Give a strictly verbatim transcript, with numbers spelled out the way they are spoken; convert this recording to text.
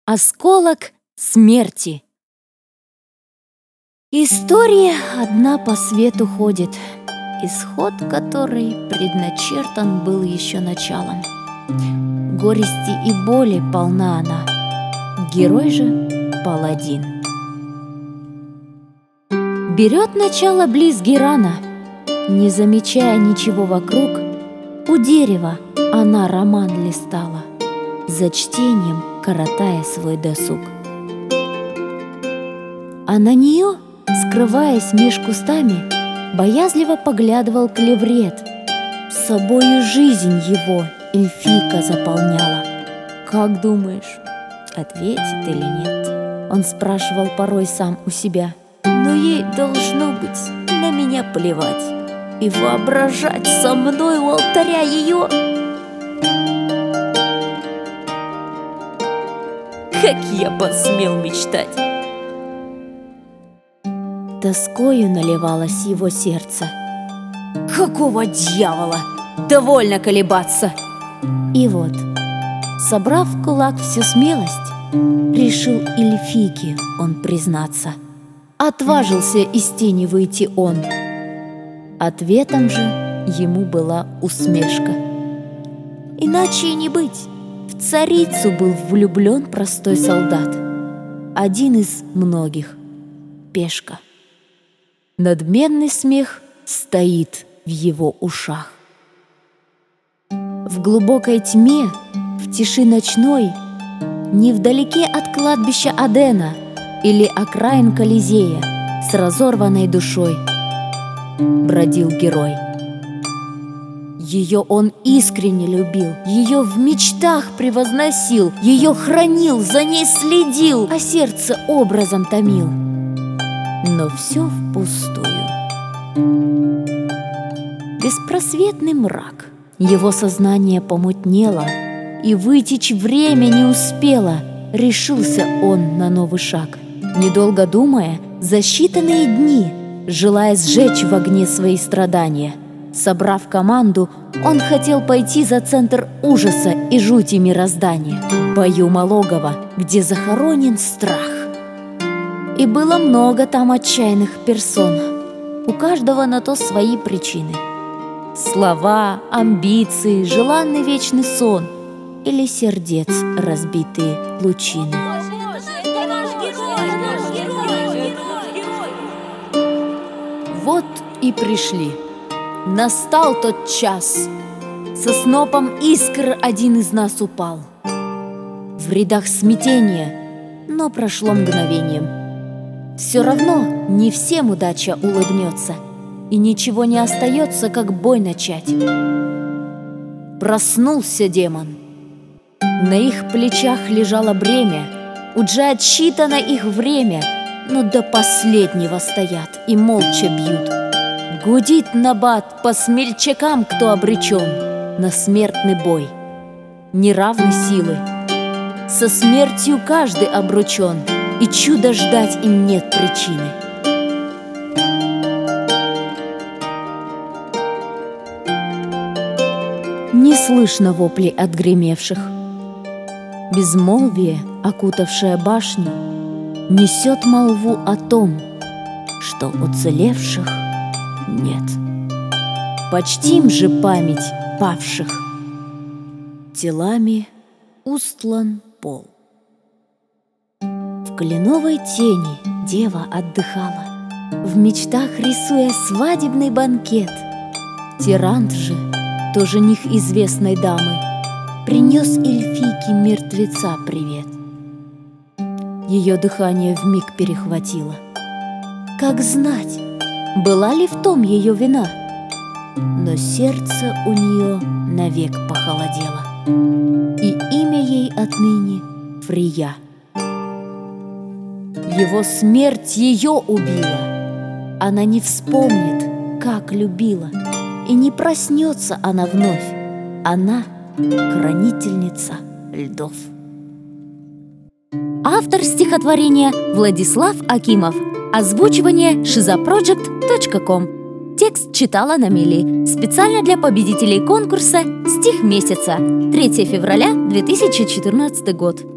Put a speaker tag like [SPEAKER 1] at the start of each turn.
[SPEAKER 1] Осколок смерти. История одна по свету ходит, исход которой предначертан был еще началом. Горести и боли полна она, герой же паладин. Берет начало близ Герана, не замечая ничего вокруг, у дерева она роман листала, за чтением коротая свой досуг. А на нее, скрываясь меж кустами, боязливо поглядывал клеврет. Собою жизнь его эльфийка заполняла. «Как думаешь, ответит или нет?» Он спрашивал порой сам у себя. Но ей должно быть на меня плевать, и воображать со мной у алтаря ее. Как я посмел мечтать! Тоскою наливалось его сердце. Какого дьявола! Довольно колебаться! И вот, собрав в кулак всю смелость, решил эльфийке он признаться. Отважился из тени выйти он. Ответом же ему была усмешка. Иначе и не быть. В царицу был влюблен простой солдат, один из многих, пешка. Надменный смех стоит в его ушах. В глубокой тьме, в тиши ночной, невдалеке от кладбища Адена или окраин Колизея с разорванной душой бродил герой. Ее он искренне любил, ее в мечтах превозносил, ее хранил, за ней следил, а сердце образом томил. Но все впустую. Беспросветный мрак, его сознание помутнело, и вытечь время не успело, решился он на новый шаг. Недолго думая, за считанные дни, желая сжечь в огне свои страдания, собрав команду, он хотел пойти за центр ужаса и жути мироздания, Баюма логово, где захоронен страх. И было много там отчаянных персон, у каждого на то свои причины. Слова, амбиции, желанный вечный сон или сердец разбитые лучины. Вот и пришли. Настал тот час. Со снопом искр один из нас упал. В рядах смятения, но прошло мгновением. Все равно не всем удача улыбнется, и ничего не остается, как бой начать. Проснулся демон. На их плечах лежало бремя, уже отсчитано их время, но до последнего стоят и молча бьют. Гудит набат по смельчакам, кто обречен на смертный бой. Неравны силы, со смертью каждый обручен, и чуда ждать им нет причины. Не слышно воплей отгремевших. Безмолвие, окутавшее башню, несет молву о том, что уцелевших нет. Почтим же память павших. Телами устлан пол. В кленовой тени дева отдыхала, в мечтах рисуя свадебный банкет. Тирант же, то жених известной дамы, принес эльфийке мертвеца привет. Ее дыхание вмиг перехватило. Как знать, была ли в том ее вина? Но сердце у нее навек похолодело, и имя ей отныне Фрия. Его смерть ее убила. Она не вспомнит, как любила, и не проснется она вновь. Она хранительница льдов. Автор стихотворения Владислав Акимов. Озвучивание шизопроджект точка ком. Текст читала Намили. Специально для победителей конкурса «Стих месяца». третьего февраля две тысячи четырнадцатый год.